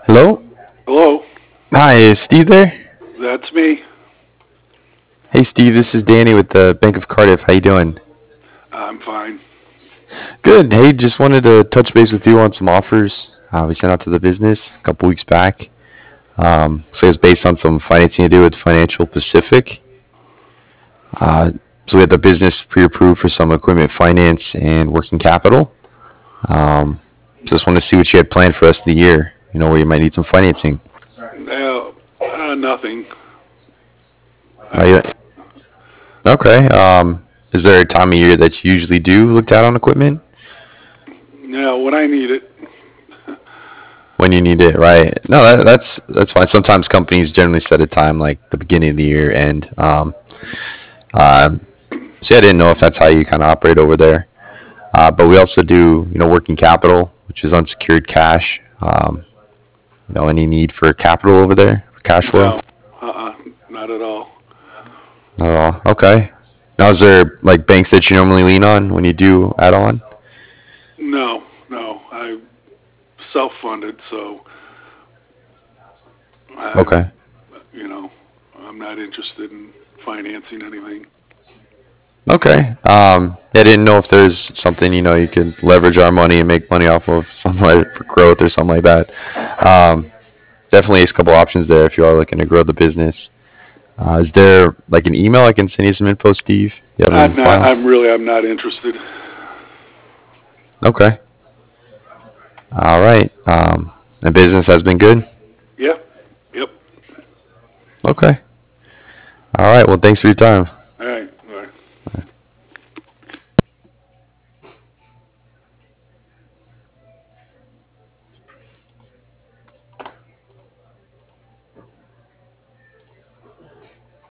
Hello? Hello, Hi, is Steve there? that's me. Hey Steve, this is Danny with the Bank of Cardiff. How you doing? I'm fine. Good. Hey, just wanted to touch base with you on some offers we sent out to the business a couple weeks back. So it's based on some financing to do with Financial Pacific. Uh, so we had the business pre-approved for some equipment finance and working capital. Um, just want to see what you had planned for us of the year. Where you might need some financing. Nothing. Uh, I, yeah. Okay. Is there a time of year that you usually do look out on equipment? when I need it. When you need it, right? No, that's fine. Sometimes companies generally set a time like the beginning of the year, and um, so yeah, I didn't know if that's how you kind of operate over there. But we also do, working capital, which is unsecured cash. Any need for capital over there for cash flow? No, not at all. Not at all. Okay. Now, is there like banks that you normally lean on when you do add on? No. I self-funded, so I, Okay. you know, I'm not interested in financing anything. Okay. I didn't know if there's something you could leverage our money and make money off of, something like for growth or something like that. Um, Definitely a couple options there if you are looking to grow the business. Is there like an email I can send you some info, Steve? You have it on I'm not. file? I'm not interested. Okay. All right. The business has been good. Yeah. Yep. Okay. All right. Well, thanks for your time.